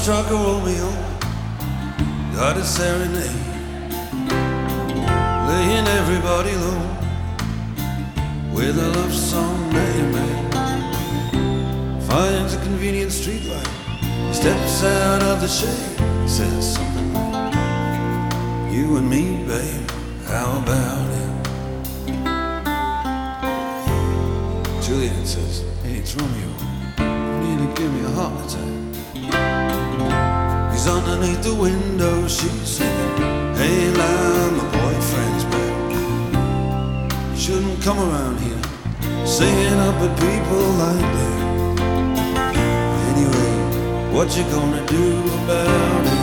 struck a Romeo, got a serenade, laying everybody low with a love song that he made. Finds a convenient streetlight, steps out of the shade, says something like, "You and me, babe, how about it?" Juliet says, "Hey, it's Romeo, you nearly gave me a heart attack." He's underneath the window, she's singing, "Hey, love, my boyfriend's back. You shouldn't come around here singing up at people like that. Anyway, what you gonna do about it?"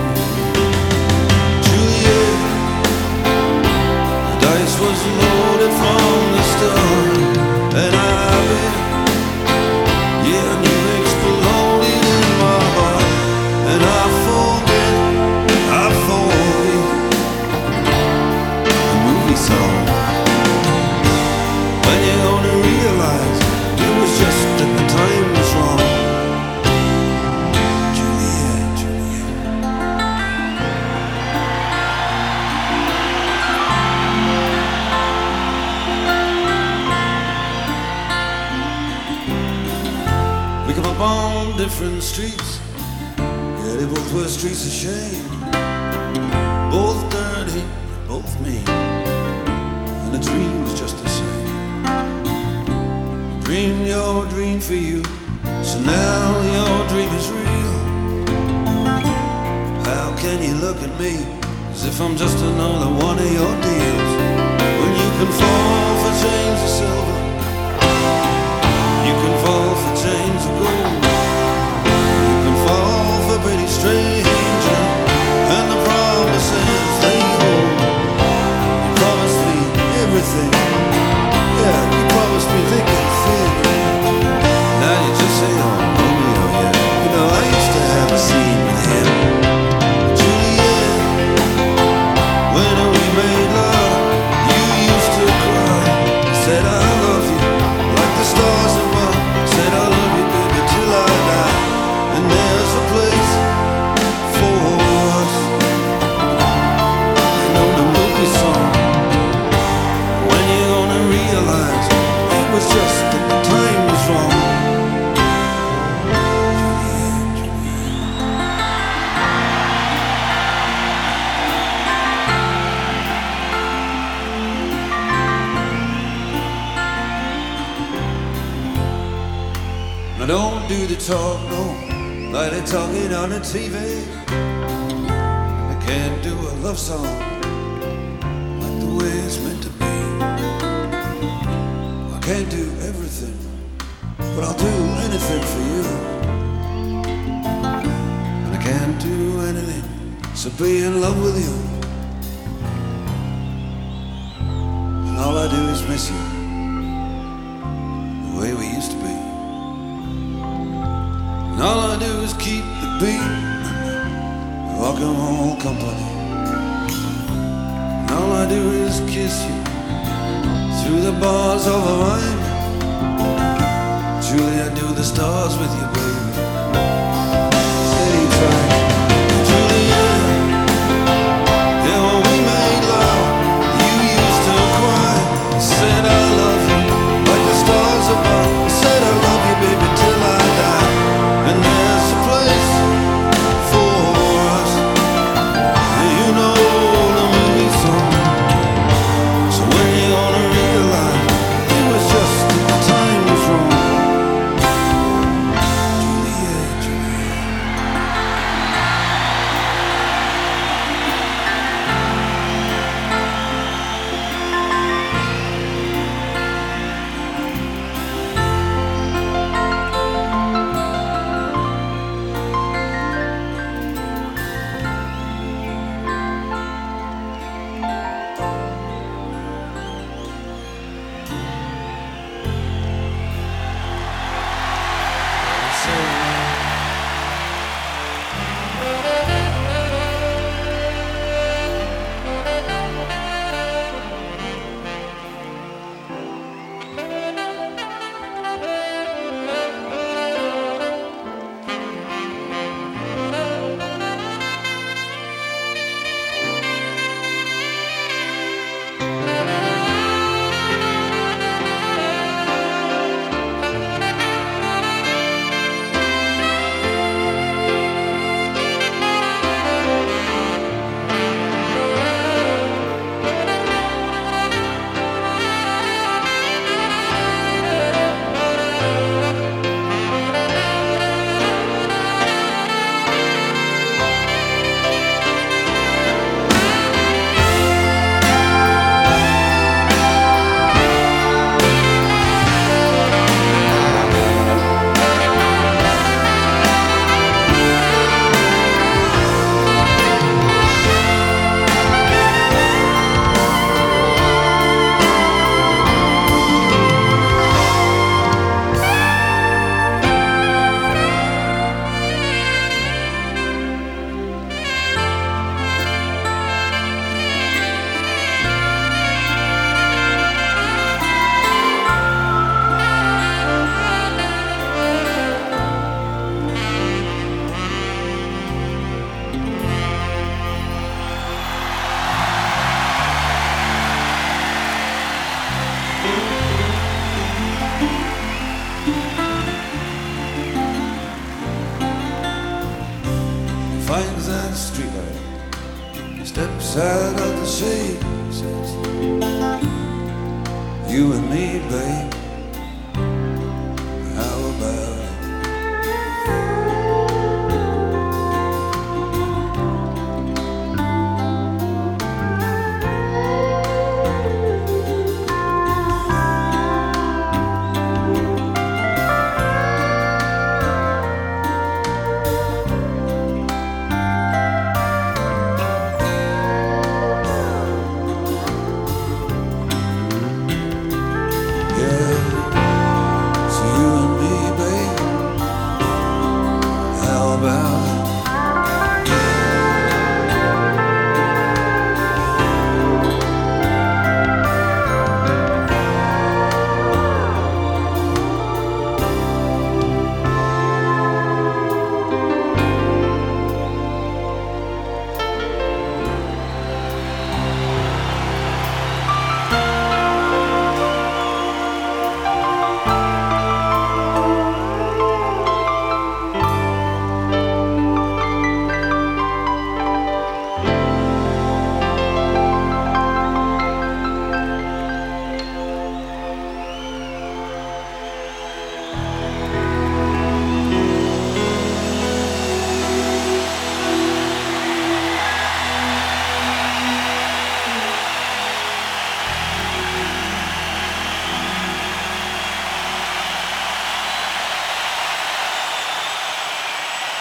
Juliet, the dice was loaded from the start, and I bet, yeah, I knew it exploded in my heart. And I forget the movie song. When you're gonna realize it was just that the time was wrong. Juliet, Juliet. We come up on different streets. Yeah, they both were streets of shame, both dirty, both mean, and the dream was just the same. Dream your dream for you, so now your dream is real. How can you look at me as if I'm just another one of your deals, when you can fall for chains of silver, you can fall for chains of gold, a pretty stranger, and the promises they hold. You promised me everything, yeah, you promised me thick and thin. Now you just say, "Oh, Romeo, yeah, you know, I used to have a scene with him." Juliet, when we made love, you used to cry, said I love you, like the stars above, said I love you, baby, till I die. And there's a place for us, you know, the movie song. When you're gonna realize it was just that the time was wrong. Juliet, Juliet. Now don't do the talk, no, like they're talking on the TV. I can't do a love song like the way it's meant to be. I can't do everything, but I'll do anything for you. And I can't do anything, so be in love with you. And all I do is miss you, the way we used to be. And all I do is keep the beat, rock and roll company. And all I do is kiss you through the bars of a rhyme. Julie, I do the stars with you, baby. Steady track. Julia, yeah, when we made love, you used to cry. You said I love you, like the stars above. I said I love you, baby, till I die. And there's a place for us, and you know the movie song. So when you're gonna realize it was just that the time was wrong. Juliet. side of the seasons, you and me, babe. How about it? Yeah.